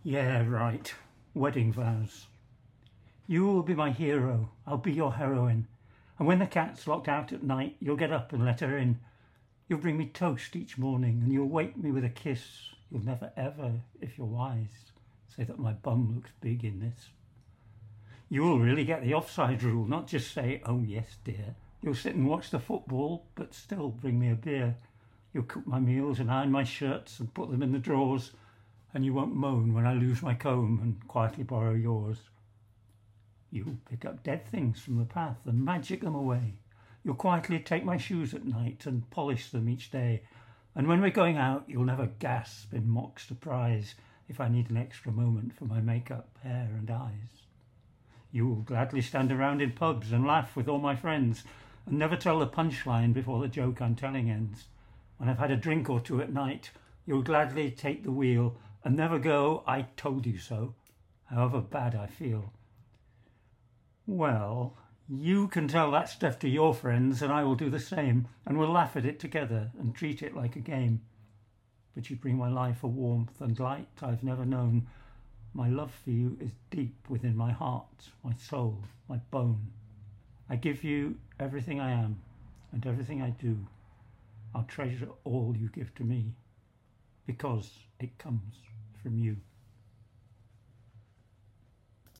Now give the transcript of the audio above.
Yeah, right. Wedding vows. You will be my hero, I'll be your heroine. And when the cat's locked out at night, you'll get up and let her in. You'll bring me toast each morning and you'll wake me with a kiss. You'll never ever, if you're wise, say that my bum looks big in this. You will really get the offside rule, not just say, oh yes dear. You'll sit and watch the football, but still bring me a beer. You'll cook my meals and iron my shirts and put them in the drawers, and you won't moan when I lose my comb and quietly borrow yours. You'll pick up dead things from the path and magic them away. You'll quietly take my shoes at night and polish them each day. And when we're going out, you'll never gasp in mock surprise if I need an extra moment for my makeup, hair and eyes. You'll gladly stand around in pubs and laugh with all my friends and never tell the punchline before the joke I'm telling ends. When I've had a drink or two at night, you'll gladly take the wheel and never go, I told you so, however bad I feel. Well, you can tell that stuff to your friends and I will do the same, and we'll laugh at it together and treat it like a game. But you bring my life a warmth and light I've never known. My love for you is deep within my heart, my soul, my bone. I give you everything I am and everything I do. I'll treasure all you give to me because it comes from you.